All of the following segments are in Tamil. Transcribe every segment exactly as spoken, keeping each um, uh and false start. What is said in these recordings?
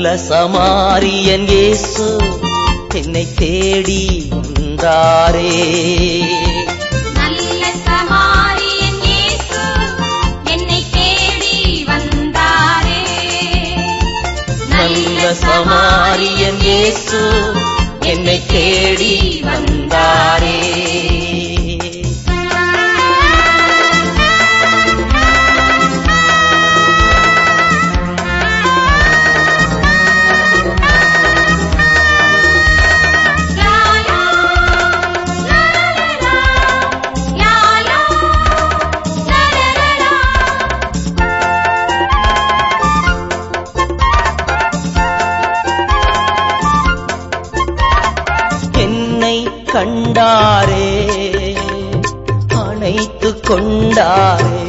நல்ல சமாரியன் இயேசு என்னை தேடி வந்தாரே. நல்ல சமாரியன் இயேசு என்னை தேடி வந்தாரே. நல்ல சமாரியன் இயேசு என்னை தேடி வந்தாரே. கண்டாரே அணைத்து கொண்டாரே.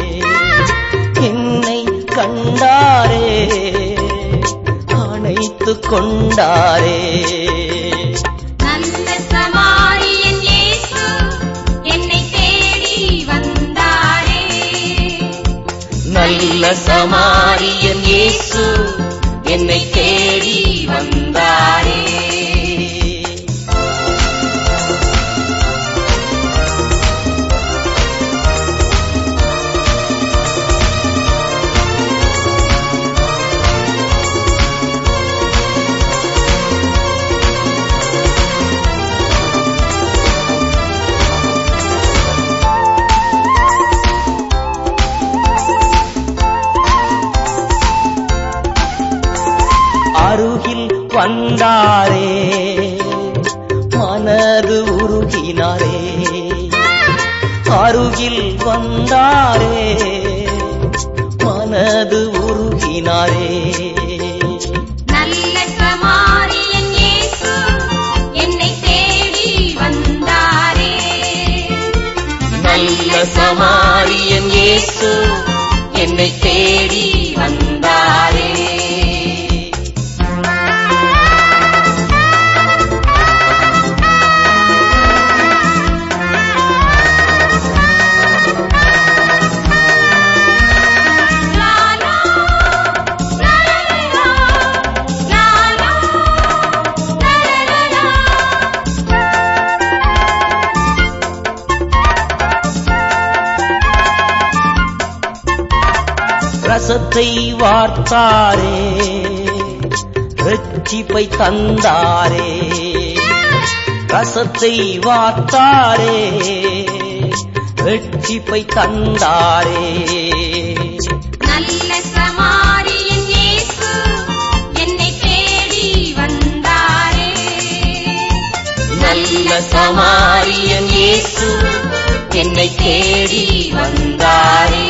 என்னை கண்டாரே அணைத்து கொண்டாரே. நல்ல சமாரியன் இயேசு என்னை தேடி வந்தாரே. நல்ல சமாரியன் இயேசு என்னை தேடி வந்தாரே. அருகில் வந்தாரே மனது உருகினாரே. அருகில் வந்தாரே மனது உருகினாரே. நல்ல சமாரியன் இயேசு என்னை தேடி வந்தாரே. நல்ல சமாரியன் இயேசு என்னை தேடி வந்தாரே. ரசத்தை வார்த்தாரே ரட்சிப்பை தந்தாரே. ரசத்தை வார்த்தாரே ரட்சிப்பை தந்தாரே. நல்ல சமாரியன் இயேசு என்னை தேடி வந்தாரே. நல்ல சமாரியன் இயேசு என்னை தேடி வந்தாரே.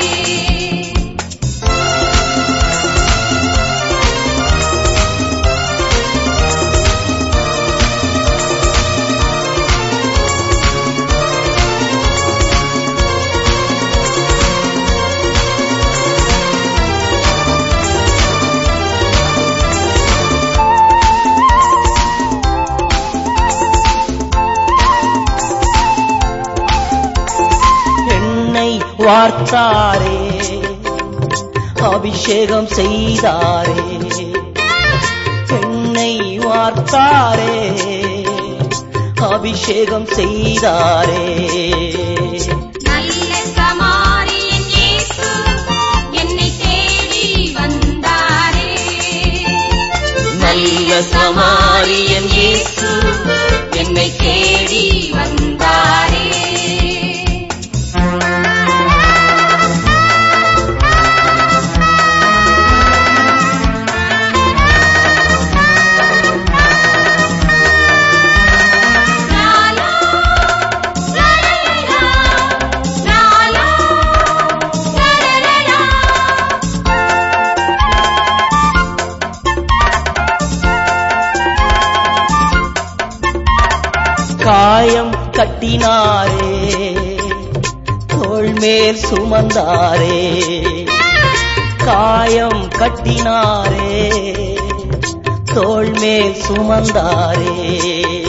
வார்த்தாரே அபிஷேகம் செய்தாரே. என்னை வார்த்தாரே அபிஷேகம் செய்தாரே. நல்ல சமாரியன் இயேசு என்னை தேடி வந்தாரே. நல்ல சமாரியன் இயேசு என்னை தேடி வந்தாரே. காயம் கட்டினாரே தோள் மேல் சுமந்தாரே. காயம் கட்டினாரே தோள் மேல் சுமந்தாரே.